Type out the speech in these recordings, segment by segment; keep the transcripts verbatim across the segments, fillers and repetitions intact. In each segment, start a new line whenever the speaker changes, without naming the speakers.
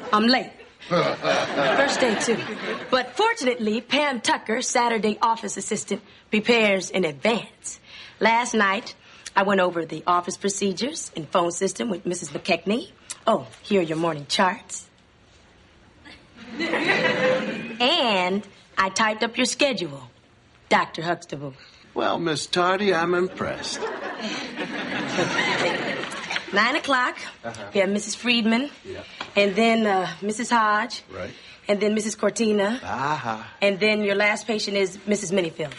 I'm late. First day, too. But fortunately, Pam Tucker, Saturday office assistant, prepares in advance. Last night, I went over the office procedures and phone system with Missus McKechnie. Oh, here are your morning charts. And I typed up your schedule, Doctor Huxtable.
Well, Miss Tardy, I'm impressed.
Nine o'clock,
uh-huh.
we have Missus Friedman,
yeah.
and then uh, Missus Hodge,
right.
and then Missus Cortina,
uh-huh.
and then your last patient is Missus Minifield.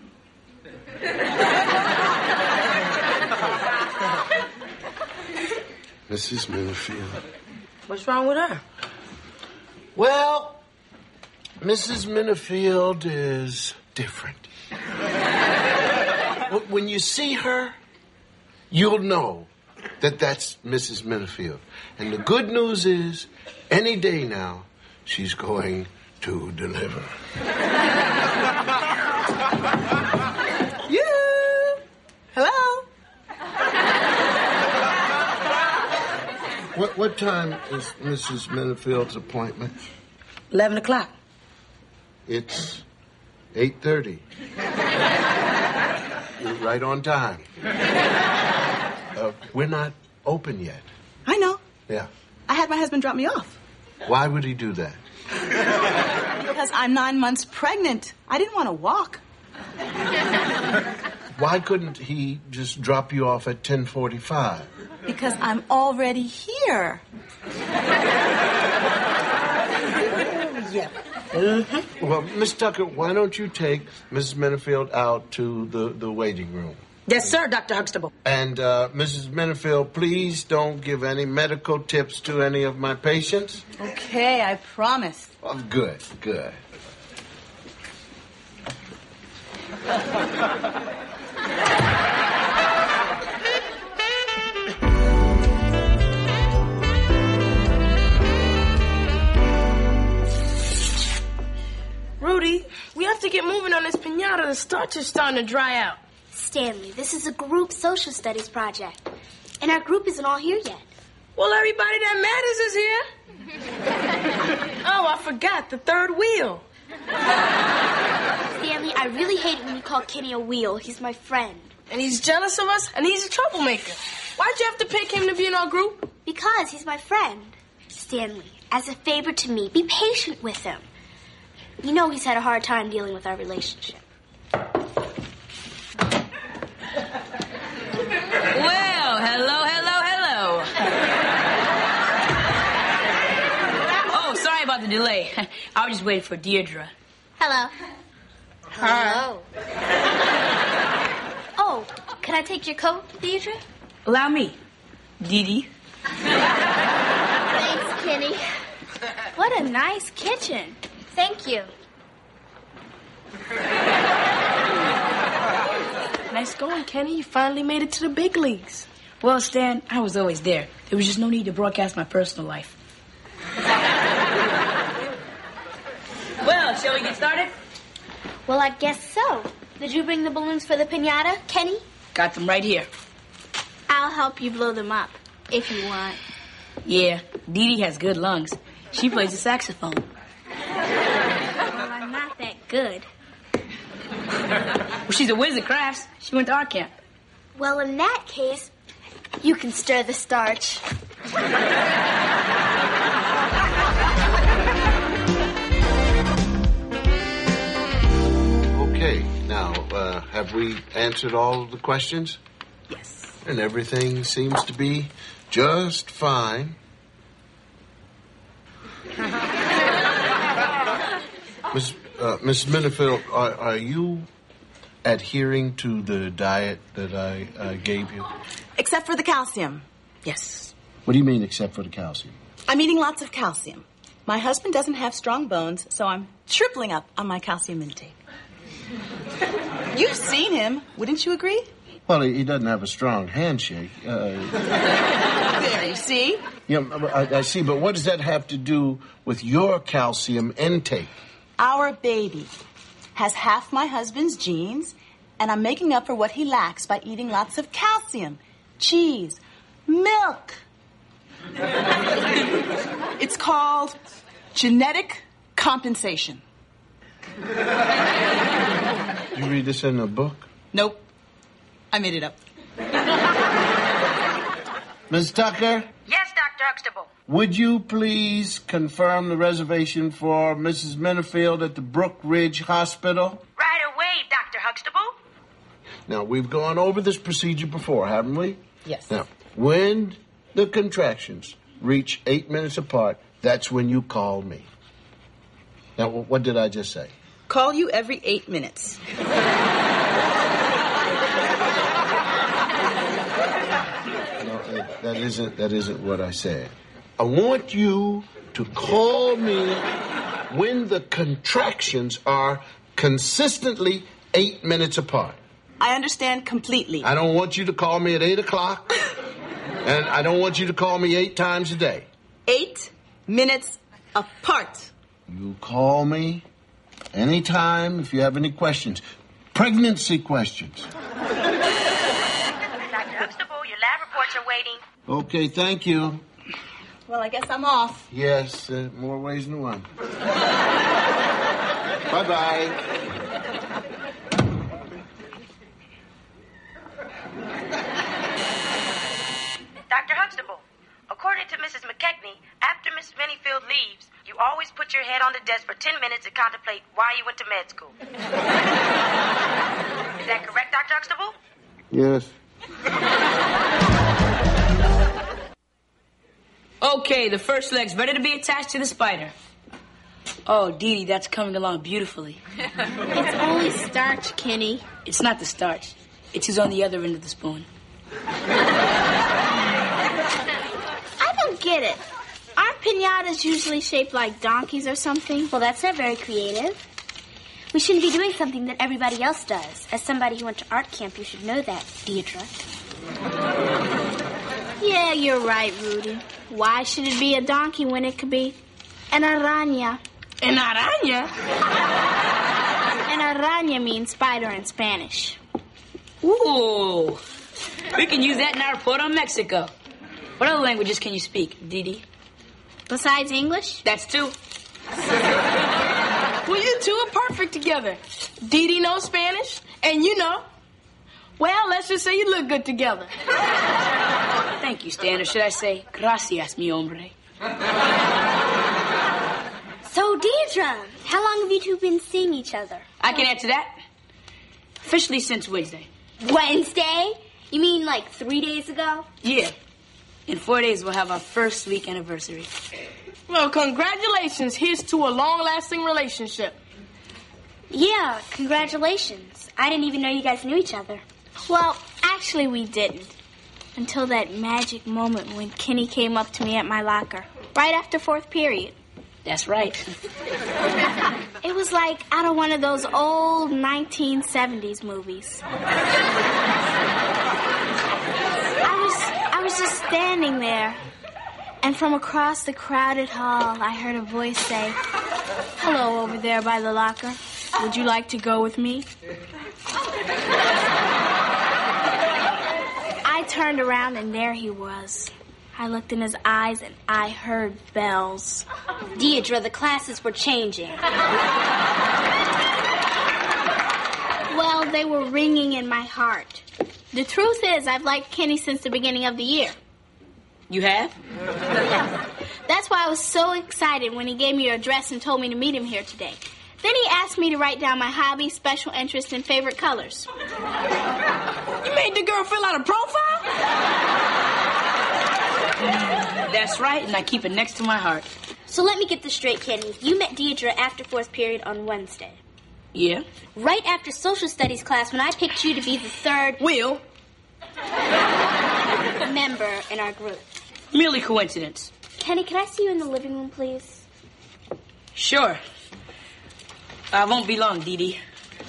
Missus Minifield.
What's wrong with her?
Well, Missus Minifield is different. When you see her, you'll know that that's Missus Minifield. And the good news is, any day now, she's going to deliver.
You! Hello?
What, what time is Missus Minifield's appointment?
Eleven o'clock.
It's eight thirty. You're right on time. Uh, we're not open yet.
I know.
Yeah.
I had my husband drop me off.
Why would he do that?
Because I'm nine months pregnant. I didn't want to walk.
Why couldn't he just drop you off at ten forty-five?
Because I'm already here.
Yeah. Mm-hmm.
Well, Miss Tucker, why don't you take Missus Minifield out to the, the waiting room?
Yes, sir, Doctor Huxtable.
And, uh, Missus Minifield, please don't give any medical tips to any of my patients.
Okay, I promise.
Oh, good, good.
Rudy, we have to get moving on this piñata. The starch is starting to dry out.
Stanley, this is a group social studies project. And our group isn't all here yet.
Well, everybody that matters is here. Oh, I forgot. The third wheel.
Stanley, I really hate it when you call Kenny a wheel. He's my friend.
And he's jealous of us, and he's a troublemaker. Why'd you have to pick him to be in our group?
Because he's my friend. Stanley, as a favor to me, be patient with him. You know he's had a hard time dealing with our relationship.
Well, hello, hello, hello. Oh, sorry about the delay. I was just waiting for Deirdre.
Hello. Hello. Oh, can I take your coat, Deirdre?
Allow me, Dee Dee.
Thanks, Kenny. What a nice kitchen. Thank you.
Nice going, Kenny. You finally made it to the big leagues.
Well, Stan, I was always there. There was just no need to broadcast my personal life. Well, shall we get started?
Well, I guess so. Did you bring the balloons for the piñata, Kenny?
Got them right here.
I'll help you blow them up, if you want.
Yeah, Dee Dee has good lungs. She plays the saxophone.
Well, I'm not that good.
Well, she's a whiz at crafts. She went to art camp.
Well, in that case, you can stir the starch.
Okay, now, uh, have we answered all of the questions?
Yes.
And everything seems to be just fine. Miss Uh, Missus Minifield, are, are you adhering to the diet that I uh, gave you?
Except for the calcium.
Yes.
What do you mean, except for the calcium?
I'm eating lots of calcium. My husband doesn't have strong bones, so I'm tripling up on my calcium intake. You've seen him. Wouldn't you agree?
Well, he, he doesn't have a strong handshake. Uh,
There, you see?
yeah, I, I see, but what does that have to do with your calcium intake?
Our baby has half my husband's genes, and I'm making up for what he lacks by eating lots of calcium, cheese, milk. It's called called genetic compensation.
You read this in a book?
Nope. I made it up.
Miss Tucker?
Yes, Doctor Huxtable.
Would you please confirm the reservation for Missus Minifield at the Brook Ridge Hospital?
Right away, Doctor Huxtable.
Now, we've gone over this procedure before, haven't we?
Yes.
Now, when the contractions reach eight minutes apart, that's when you call me. Now, what did I just say?
Call you every eight minutes.
No, that isn't, that isn't what I said. I want you to call me when the contractions are consistently eight minutes apart.
I understand completely.
I don't want you to call me at eight o'clock, and I don't want you to call me eight times a day.
Eight minutes apart.
You call me anytime if you have any questions. Pregnancy questions.
Doctor Huxtable, your lab reports are waiting.
Okay, thank you.
Well, I guess I'm off.
Yes, uh, more ways than one. Bye-bye.
Doctor Huxtable, according to Missus McKechnie, after Miss Minifield leaves, you always put your head on the desk for ten minutes and contemplate why you went to med school. Is that correct, Doctor Huxtable?
Yes.
Okay, the first leg's ready to be attached to the spider. Oh, Dee Dee, that's coming along beautifully.
It's only starch, Kenny.
It's not the starch. It's who's on the other end of the spoon.
I don't get it. Aren't piñatas usually shaped like donkeys or something? Well, that's not very creative. We shouldn't be doing something that everybody else does. As somebody who went to art camp, you should know that, Deidre. Yeah, you're right, Rudy. Why should it be a donkey when it could be an araña?
An araña?
An araña means spider in Spanish.
Ooh. We can use that in our report on Mexico. What other languages can you speak, Dee Dee?
Besides English?
That's two.
Well, you two are perfect together. Dee Dee knows Spanish, and you know. Well, let's just say you look good together.
Thank you, Stan, or should I say, gracias, mi hombre.
So, Deidre, how long have you two been seeing each other?
I can answer that. Officially since Wednesday.
Wednesday? You mean like three days ago?
Yeah. In four days, we'll have our first week anniversary.
Well, congratulations. Here's to a long-lasting relationship.
Yeah, congratulations. I didn't even know you guys knew each other. Well, actually, we didn't. Until that magic moment when Kenny came up to me at my locker, right after fourth period.
That's right.
It was like out of one of those old nineteen seventies movies. I was, I was just standing there, and from across the crowded hall, I heard a voice say, "Hello over there by the locker. Would you like to go with me?" I turned around, and there he was. I looked in his eyes, and I heard bells. Deidre, the classes were changing. Well, they were ringing in my heart. The truth is, I've liked Kenny since the beginning of the year.
You have?
That's why I was so excited when he gave me your address and told me to meet him here today. Then he asked me to write down my hobbies, special interests, and favorite colors.
You made the girl fill out a profile?
That's right, and I keep it next to my heart.
So let me get this straight, Kenny. You met Deidre after fourth period on Wednesday.
Yeah?
Right after social studies class when I picked you to be the third
Will.
member in our group.
Merely coincidence.
Kenny, can I see you in the living room, please?
Sure. I won't be long, Dee Dee.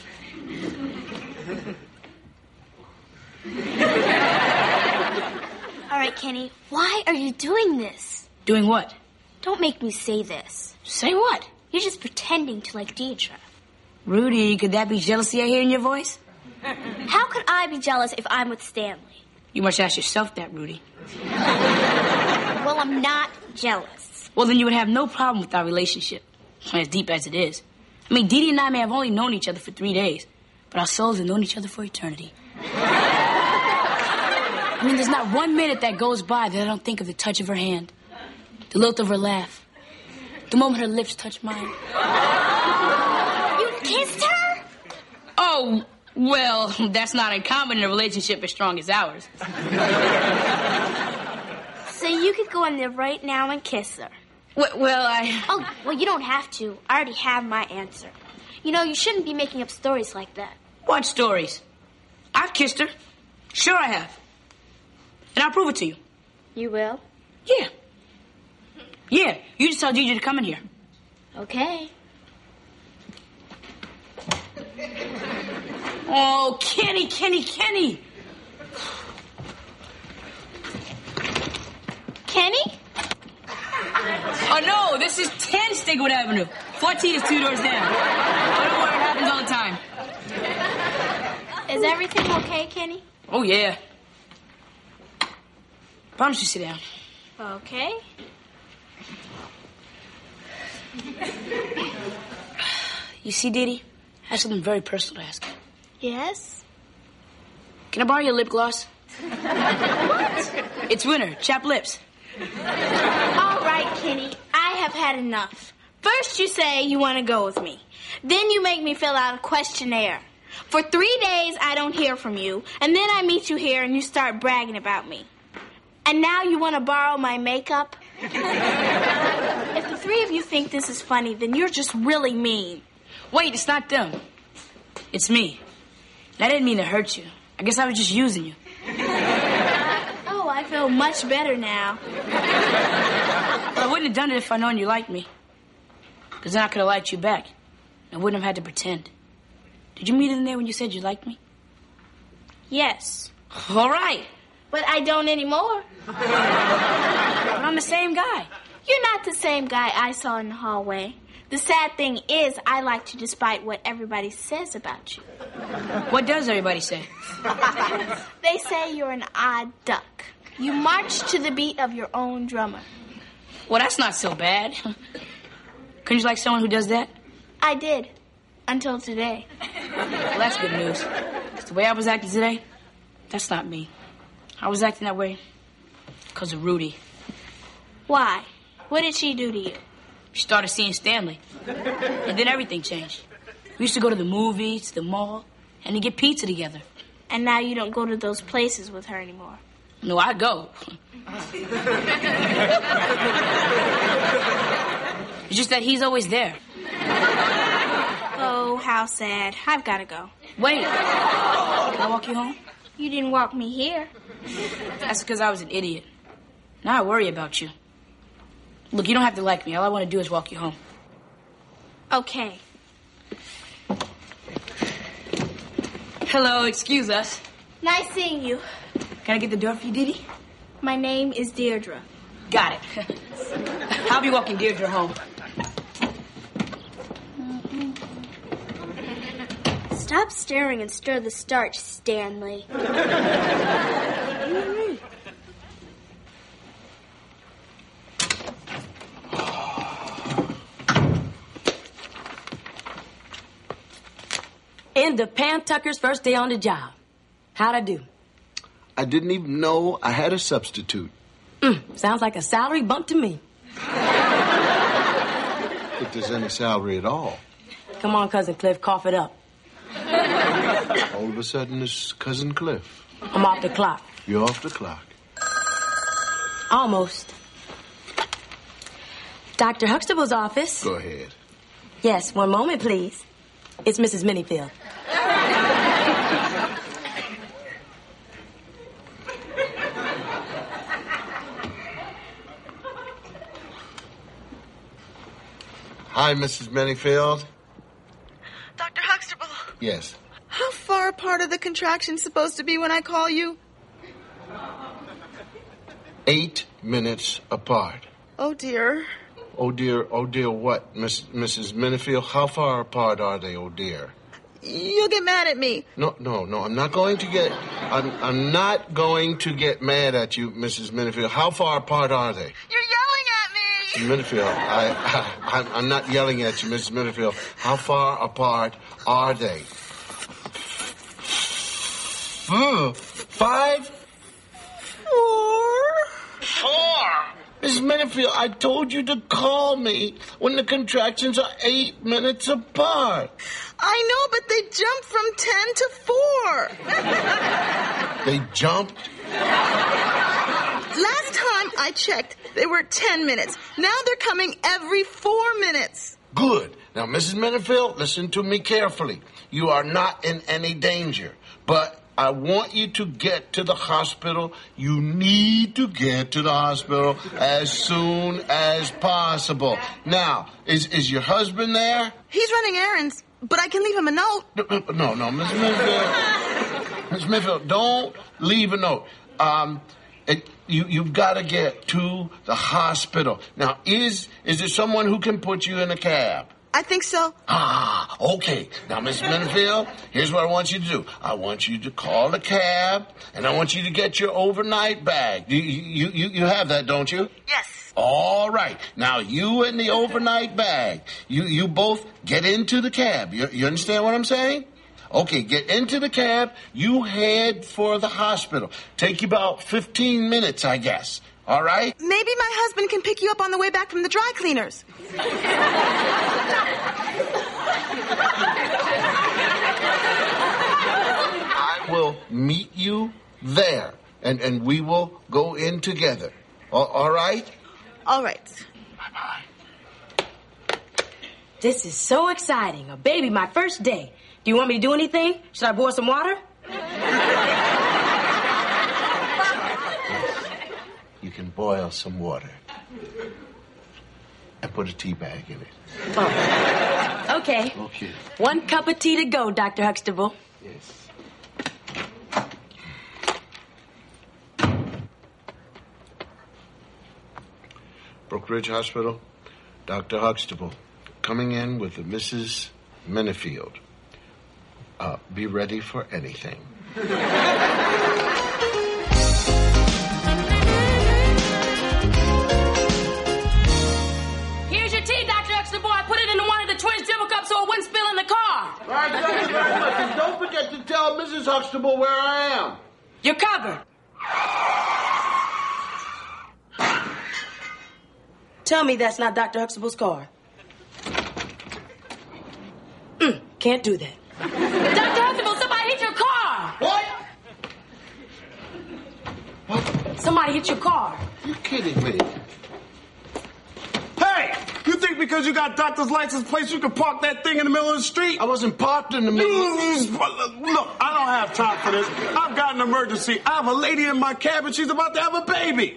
All right, Kenny, why are you doing this?
Doing what?
Don't make me say this.
Say what?
You're just pretending to like Deidre.
Rudy, could that be jealousy I hear in your voice?
How could I be jealous if I'm with Stanley?
You must ask yourself that, Rudy.
Well, I'm not jealous.
Well, then you would have no problem with our relationship, as deep as it is. I mean, Dee Dee and I may have only known each other for three days, but our souls have known each other for eternity. I mean, there's not one minute that goes by that I don't think of the touch of her hand, the lilt of her laugh, the moment her lips touch mine.
You kissed her?
Oh, well, that's not uncommon in a relationship as strong as ours.
So you could go in there right now and kiss her.
Well, well, I...
Oh, well, you don't have to. I already have my answer. You know, you shouldn't be making up stories like that.
What stories? I've kissed her. Sure I have. And I'll prove it to you.
You will?
Yeah. Yeah, you just tell Gigi to come in here.
Okay.
Oh, Kenny, Kenny, Kenny.
Kenny?
Oh, no, this is ten Stigwood Avenue. fourteen is two doors down. Oh, don't worry, it happens all the time.
Is everything okay, Kenny?
Oh, yeah. Why don't you sit down?
Okay.
You see, Dee Dee, I have something very personal to ask you.
Yes?
Can I borrow your lip gloss? What? It's winter. Chapped lips.
All right, Kenny. I have had enough. First you say you want to go with me. Then you make me fill out a questionnaire. For three days I don't hear from you. And then I meet you here and you start bragging about me. And now you want to borrow my makeup? If the three of you think this is funny, then you're just really mean.
Wait, it's not them. It's me. And I didn't mean to hurt you. I guess I was just using you.
Oh, I feel much better now.
Well, I wouldn't have done it if I'd known you liked me. Because then I could have liked you back. I wouldn't have had to pretend. Did you mean it in there when you said you liked me?
Yes.
All right.
But I don't anymore.
But I'm the same guy.
You're not the same guy I saw in the hallway. The sad thing is, I like you despite what everybody says about you.
What does everybody say?
They say you're an odd duck. You march to the beat of your own drummer.
Well, that's not so bad. Couldn't you like someone who does that?
I did. Until today.
Well, that's good news. 'Cause the way I was acting today, that's not me. I was acting that way because of Rudy.
Why? What did she do to you?
She started seeing Stanley. And then everything changed. We used to go to the movies, the mall, and to get pizza together.
And now you don't go to those places with her anymore.
No, I go. It's just that he's always there.
Oh, how sad. I've got to go.
Wait. Can I walk you home?
You didn't walk me here.
That's because I was an idiot. Now I worry about you. Look, you don't have to like me. All I want to do is walk you home.
Okay.
Hello, excuse us.
Nice seeing you.
Can I get the door for you, Dee Dee?
My name is Deirdre.
Got it. I'll be walking Deirdre home.
Stop staring and stir the starch, Stanley.
End of Pam Tucker's first day on the job. How'd I do?
I didn't even know I had a substitute.
Mm, sounds like a salary bump to me.
If there's any salary at all.
Come on, Cousin Cliff, cough it up.
All of a sudden, it's Cousin Cliff.
I'm off the clock.
You're off the clock.
Almost. Doctor Huxtable's office.
Go ahead.
Yes, one moment, please. It's Missus Minifield.
Hi, Missus Minifield.
Doctor Huxtable,
Yes.
how far apart are the contractions supposed to be when I call you?
Eight minutes apart.
Oh, dear.
Oh, dear. Oh, dear, what? Miss, Missus Minifield, how far apart are they, oh, dear?
You'll get mad at me.
No, no, no, I'm not going to get... I'm, I'm not going to get mad at you, Missus Minifield. How far apart are they?
You're yelling at me.
Missus Minifield, I, I, I'm, I'm not yelling at you, Missus Minifield. How far apart are they? Uh, five? Four? Four? Missus Minifield, I told you to call me when the contractions are eight minutes apart.
I know, but they jumped from ten to four.
They jumped?
Last time I checked, they were ten minutes. Now they're coming every four minutes.
Good. Now, Missus Minifield, listen to me carefully. You are not in any danger, but I want you to get to the hospital. You need to get to the hospital as soon as possible. Now, is, is your husband there?
He's running errands, but I can leave him a note.
No, no, Missus Minifield. Missus Minifield, don't leave a note. Um, it, you, you've got to get to the hospital. Now, is, is there someone who can put you in a cab?
I think so.
Ah, okay. Now, Missus Minifield, here's what I want you to do. I want you to call a cab, and I want you to get your overnight bag. You, you, you, you have that, don't you?
Yes.
All right. Now, you and the overnight bag, you, you both get into the cab. You, you understand what I'm saying? Okay, get into the cab. You head for the hospital. Take you about fifteen minutes, I guess. All right?
Maybe my husband can pick you up on the way back from the dry cleaners.
I will meet you there, and, and we will go in together. All, all right?
All right.
Bye-bye.
This is so exciting. A baby, my first day. Do you want me to do anything? Should I boil some water?
You can boil some water and put a tea bag in it.
Oh. Okay.
Okay.
One cup of tea to go, Doctor Huxtable.
Yes. Brook Ridge Hospital, Doctor Huxtable, coming in with the Missus Minifield. Uh, be ready for anything.
Here's your tea, Doctor Huxtable. I put it in one of the twins' dribble cups so it wouldn't spill in the car.
All right, thank you very much. And don't forget to tell Missus Huxtable where I am.
You're covered. Tell me that's not Doctor Huxtable's car. Mm, can't do that. Doctor Huxtable, somebody hit your car.
What? What?
Somebody hit your car.
You kidding me?
Hey, you think because you got doctor's license plates you can park that thing in the middle of the street?
I wasn't parked in the middle.
Look, I don't have time for this. I've got an emergency. I have a lady in my cab and she's about to have a baby.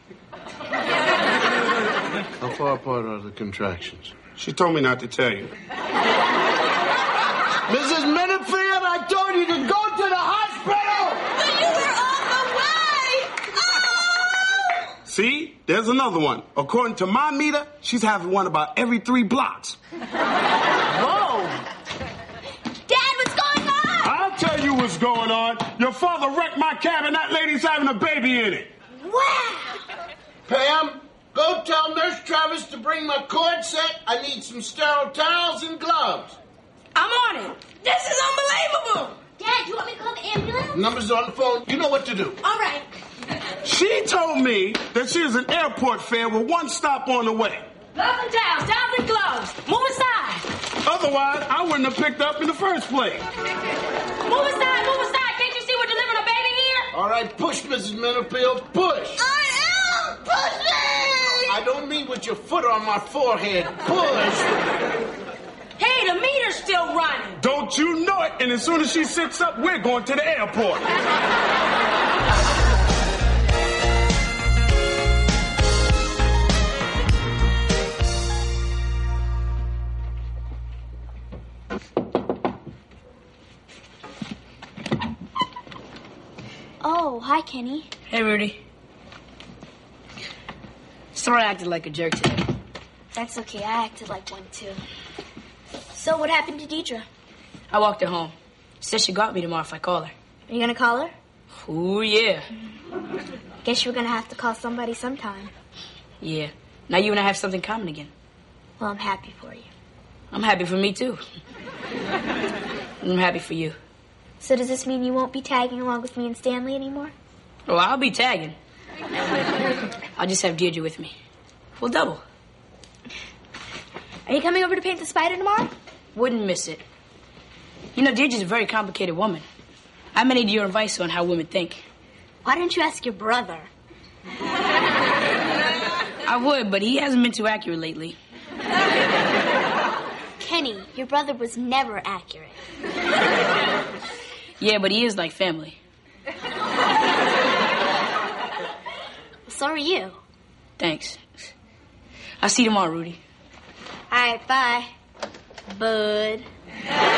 How far apart are the contractions?
She told me not to tell you.
Missus Minifield, I told you to go to the hospital!
But you were on the way! Oh!
See? There's another one. According to my meter, she's having one about every three blocks.
Whoa.
Dad, what's going on?
I'll tell you what's going on. Your father wrecked my cab and that lady's having a baby in it.
Wow.
Pam, go tell Nurse Travis to bring my cord set. I need some sterile towels and gloves.
I'm on it. This is unbelievable.
Dad, do you want me to call the ambulance?
Numbers on the phone. You know what to do.
All right.
She told me that she was an airport fare with one stop on the way.
Gloves and towels, towels and gloves. Move aside.
Otherwise, I wouldn't have picked up in the first place.
Move aside, move aside. Can't you see we're delivering a baby here?
All right, push, Missus Minifield, push.
I am pushing!
I don't mean with your foot on my forehead. Push.
Hey, the meter's still running.
Don't you know it? And as soon as she sits up, we're going to the airport.
Oh, hi, Kenny.
Hey, Rudy. Sorry I acted like a jerk today.
That's okay. I acted like one, too. So what happened to Deidre?
I walked her home. She said she'd got me tomorrow if I call her.
Are you going to call her?
Ooh, yeah.
Guess you're going to have to call somebody sometime.
Yeah. Now you and I have something common again.
Well, I'm happy for you.
I'm happy for me, too. I'm happy for you.
So does this mean you won't be tagging along with me and Stanley anymore?
Well, I'll be tagging. I'll just have Deirdre with me. We'll double.
Are you coming over to paint the spider tomorrow?
Wouldn't miss it. You know, Deirdre's a very complicated woman. I may need your advice on how women think.
Why don't you ask your brother?
I would, but he hasn't been too accurate lately.
Kenny, your brother was never accurate.
Yeah, but he is like family.
So are you.
Thanks. I'll see you tomorrow, Rudy.
All right, bye, bud.